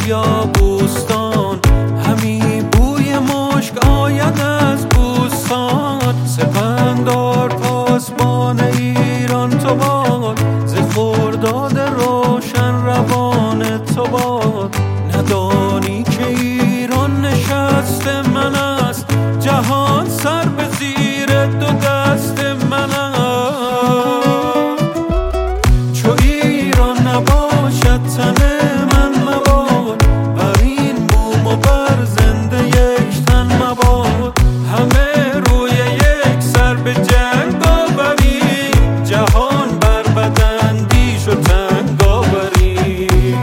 یا بوستان، همی بوی مشک آید از بوستان. سپندار پاسبان ایران تو باد، ز خرداد روشن روان تو باد. ندانی که ایران نشست من است، جهان سر به زیر دو دست من است. چو ایران نباشد تن من مباد، بر این بوم و بر زنده یک تن مباد. همه روی یک سر به جنگ آوریم، جهان بر بداندیش و تنگ آوریم.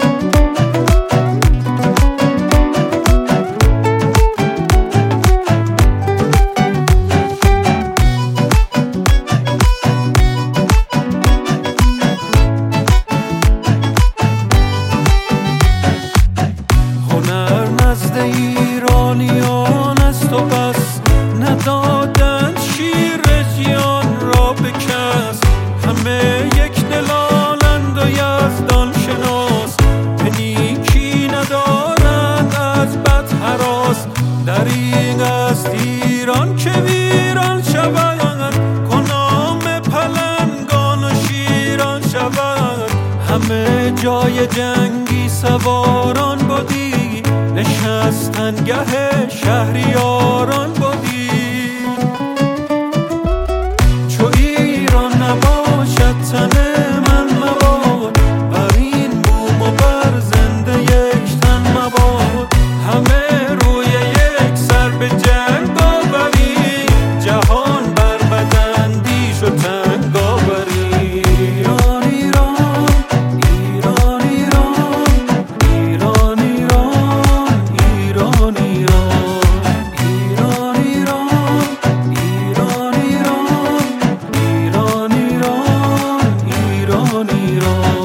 هنر نزد ایرانیان است و بس، ندادند شیر جیان را به کس. همه یک دلانند و یزدان شناس، به نیکی ندارند از بد هراس. دریغ است ایران که ویران شود، کنام پلنگان و شیران شود. همه جای جنگی سواران بودی، نشستنگه شهریاران بودی. چو ایران نباشد تن من مباد، بر این بوم و بر زنده یک تن مباد. همه روی یک سر به جنگ آوریم، جهان بر بداندیش و تنگ آوریم. ایران ایران ایران ایران ایران ایران ایران ایران ایران ایران ایران ایران ایران ایران ایران ایران.